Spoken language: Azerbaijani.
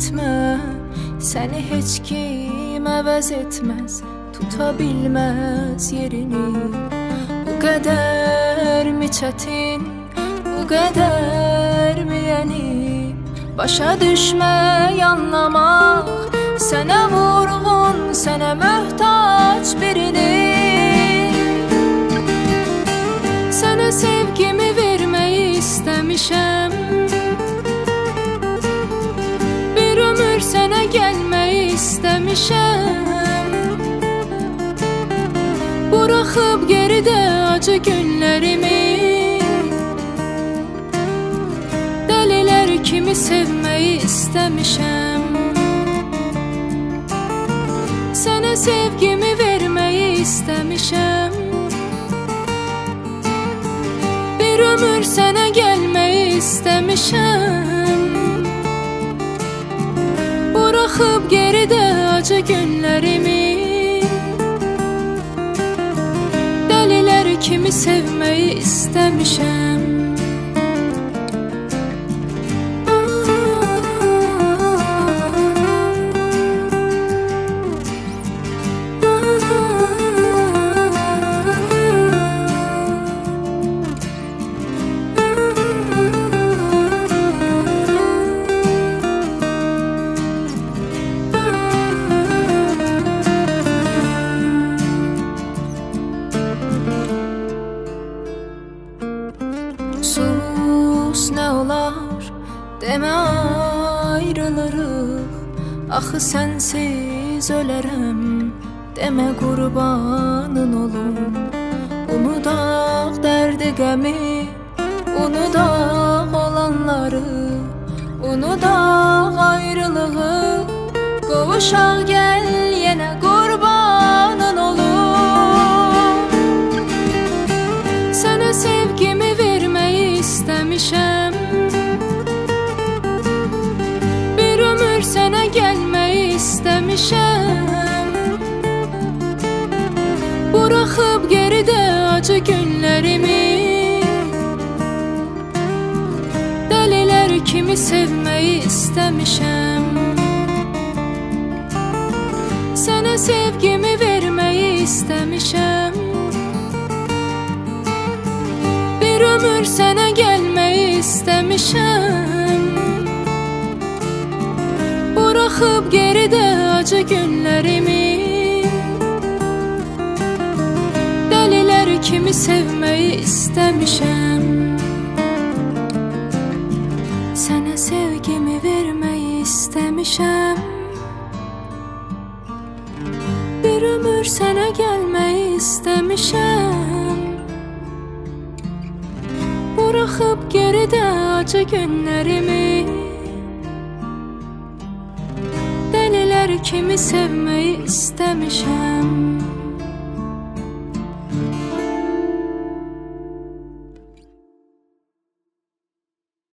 etmə, səni heç kim əvəz etməz, tuta bilməz yerini. Bu qədərmi çətin, bu qədərmi yəni, başa düşmək, anlamaq, sənə vurğun, sənə möhtac birini. Sənə sevgimi verməyi istəmişəm, bir ömür sənə gəlməyi istəmişəm. Buraxıb geridə acı günlərimi, dəlilər kimi sevməyi istəmişəm. Sənə sevgimi verməyi istəmişəm, bir ömür sənə gəlməyi istəmişəm. Buraxıb geridə acı günlərimi, dəlilər kimi sevməyi istəmişəm. Sus, nə olar, demə ayrılırıq, axı sənsiz ölərəm, demə qurbanın olum. Unudaq dərdi qəmi, unudaq olanları, unudaq ayrılığı, qovuşaq gəl yenə qurbanın olum. Sənə sevgimi verməyi istəmişəm, bir ömür sənə gəlməyi istəmişəm. Buraxıb geridə acı günlərimi, dəlilər kimi sevməyi istəmişəm. Sənə sevgimi verməyi istəmişəm, bir ömür sənə gəlməyi istəmişəm. Buraxıb geridə acı günlərimi, dəlilər kimi sevməyi istəmişəm. Sənə sevgimi verməyi istəmişəm, bir ömür sənə gəlməyi istəmişəm. Buraxıb geridə acı günlərimi, dəlilər kimi sevməyi istəmişəm.